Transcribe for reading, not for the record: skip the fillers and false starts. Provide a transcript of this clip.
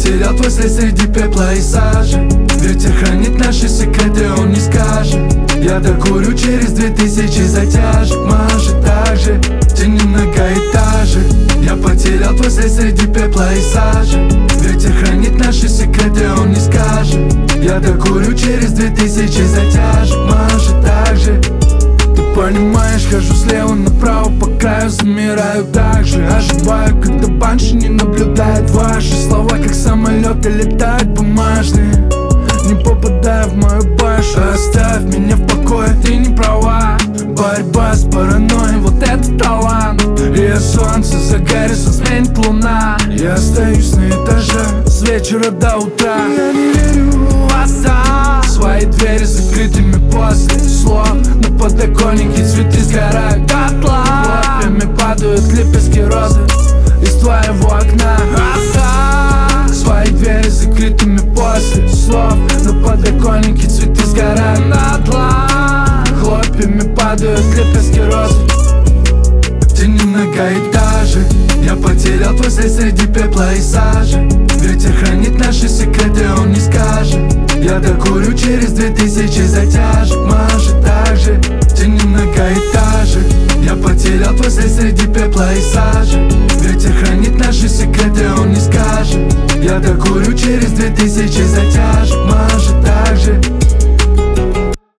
потерял твой след среди пепла и сажи. Ветер хранит наши секреты, он не скажет. Я докурю через 2000 затяжек. Может также в тени многоэтажек. Я потерял твой след среди пепла и сажи. Ветер хранит наши секреты, он не скажет. Я докурю через 2000 затяжек. Может также. Ты понимаешь, хожу слева направо по краю, замираю так же. Ожидаю, когда банши не наблюдает ваши слова, как самолеты летают бумажные. Не попадая в мою башу, оставь меня в покое, ты не права. Борьба с паранойей, вот это талант. И солнце загорится, сменит луна. Я остаюсь на этаже с вечера до утра. Я не верю в глаза. Свои двери закрытыми после слов. На подоконнике цветы сгорают дотла. Хлопьями падают лепестки розы из твоего окна. Свои двери закрытыми после слов. На подоконнике цветы сгорают дотла. Хлопьями падают лепестки розы в тени многоэтажек. Я потерял твой след среди пепла и сажи. Ветер хранит наши секреты, он не скажет. Я докурю через 2000 затяжек. Может также в тени многоэтажек. Я потерял твой след среди пепла и сажи. Ветер хранит наши секреты, он не скажет. Я докурю